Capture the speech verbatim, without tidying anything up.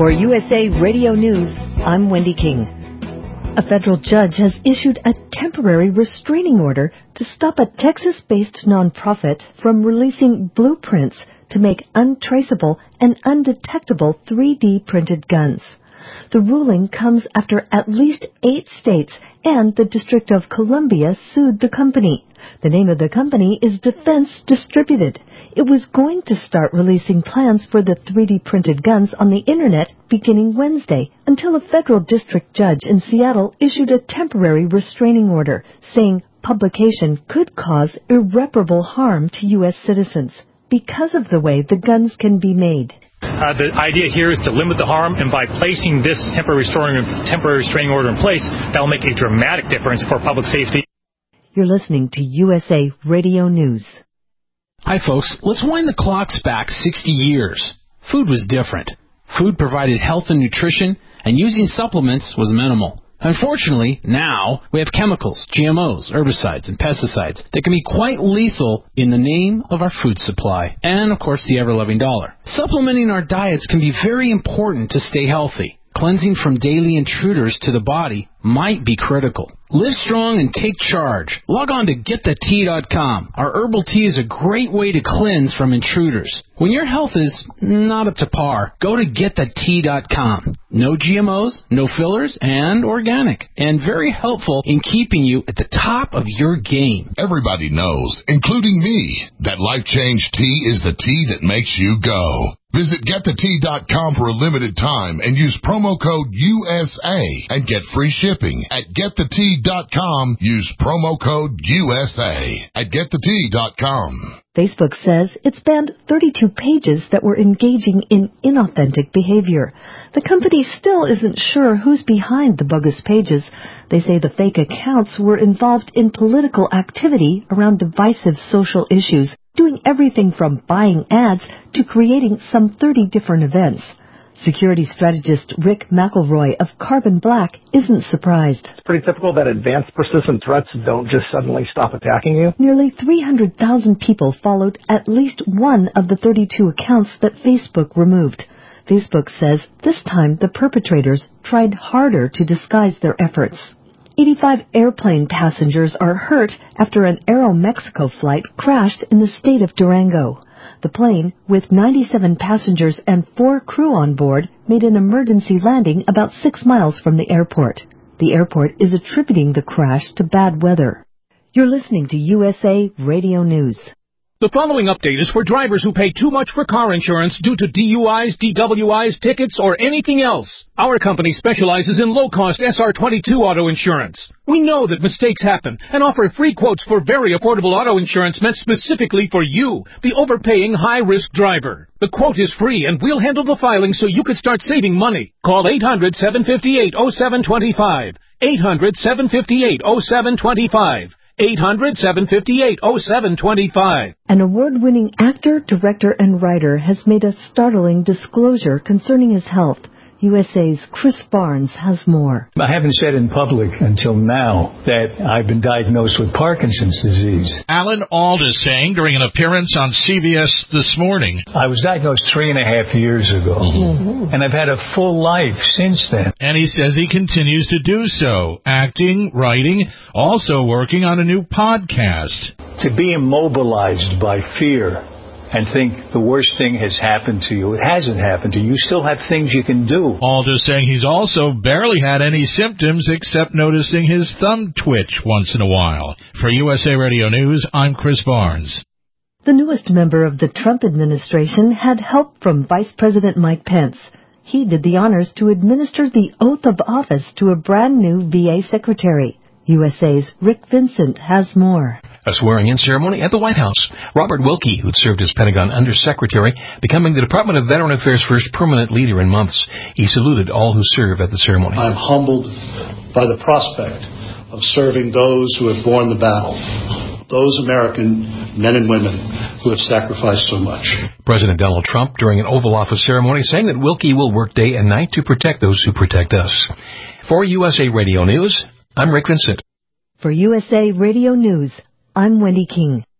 For U S A Radio News, I'm Wendy King. A federal judge has issued a temporary restraining order to stop a Texas-based nonprofit from releasing blueprints to make untraceable and undetectable three D printed guns. The ruling comes after at least eight states and the District of Columbia sued the company. The name of the company is Defense Distributed. It was going to start releasing plans for the three D printed guns on the Internet beginning Wednesday until a federal district judge in Seattle issued a temporary restraining order saying publication could cause irreparable harm to U S citizens because of the way the guns can be made. Uh, the idea here is to limit the harm, and by placing this temporary restraining, temporary restraining order in place, that will make a dramatic difference for public safety. You're listening to U S A Radio News. Hi, folks. Let's wind the clocks back sixty years. Food was different. Food provided health and nutrition, and using supplements was minimal. Unfortunately, now we have chemicals, G M Os, herbicides, and pesticides that can be quite lethal in the name of our food supply and, of course, the ever-loving dollar. Supplementing our diets can be very important to stay healthy. Cleansing from daily intruders to the body might be critical. Live strong and take charge. Log on to get the tea dot com. Our herbal tea is a great way to cleanse from intruders. When your health is not up to par, go to get the tea dot com. No G M Os, no fillers, and organic. And very helpful in keeping you at the top of your game. Everybody knows, including me, that Life Change Tea is the tea that makes you go. Visit get the tea dot com for a limited time and use promo code U S A and get free shipping. At get the tea dot com, use promo code U S A at get the tea dot com. Facebook says it's banned thirty-two pages that were engaging in inauthentic behavior. The company still isn't sure who's behind the bogus pages. They say the fake accounts were involved in political activity around divisive social issues, doing everything from buying ads to creating some thirty different events. Security strategist Rick McElroy of Carbon Black isn't surprised. It's pretty typical that advanced persistent threats don't just suddenly stop attacking you. Nearly three hundred thousand people followed at least one of the thirty-two accounts that Facebook removed. Facebook says this time the perpetrators tried harder to disguise their efforts. eighty-five airplane passengers are hurt after an Aeromexico flight crashed in the state of Durango. The plane, with ninety-seven passengers and four crew on board, made an emergency landing about six miles from the airport. The airport is attributing the crash to bad weather. You're listening to U S A Radio News. The following update is for drivers who pay too much for car insurance due to D U Is, D W Is, tickets, or anything else. Our company specializes in low-cost S R twenty-two auto insurance. We know that mistakes happen and offer free quotes for very affordable auto insurance meant specifically for you, the overpaying high-risk driver. The quote is free, and we'll handle the filing so you can start saving money. Call eight hundred, seven five eight, oh seven two five. eight hundred, seven five eight, oh seven two five. eight hundred, seven five eight, oh seven two five. An award-winning actor, director, and writer has made a startling disclosure concerning his health. U S A's Chris Barnes has more. I haven't said in public until now that I've been diagnosed with Parkinson's disease. Alan Alda saying during an appearance on C B S This Morning. I was diagnosed three and a half years ago, mm-hmm. and I've had a full life since then. And he says he continues to do so, acting, writing, also working on a new podcast. To be immobilized by fear and think the worst thing has happened to you. It hasn't happened to you. You still have things you can do. Alda saying he's also barely had any symptoms except noticing his thumb twitch once in a while. For U S A Radio News, I'm Chris Barnes. The newest member of the Trump administration had help from Vice President Mike Pence. He did the honors to administer the oath of office to a brand new V A secretary. U S A's Rick Vincent has more. A swearing-in ceremony at the White House. Robert Wilkie, who'd served as Pentagon Undersecretary, becoming the Department of Veteran Affairs' first permanent leader in months. He saluted all who serve at the ceremony. I'm humbled by the prospect of serving those who have borne the battle, those American men and women who have sacrificed so much. President Donald Trump, during an Oval Office ceremony, saying that Wilkie will work day and night to protect those who protect us. For U S A Radio News, I'm Rick Vincent. For U S A Radio News, I'm Wendy King.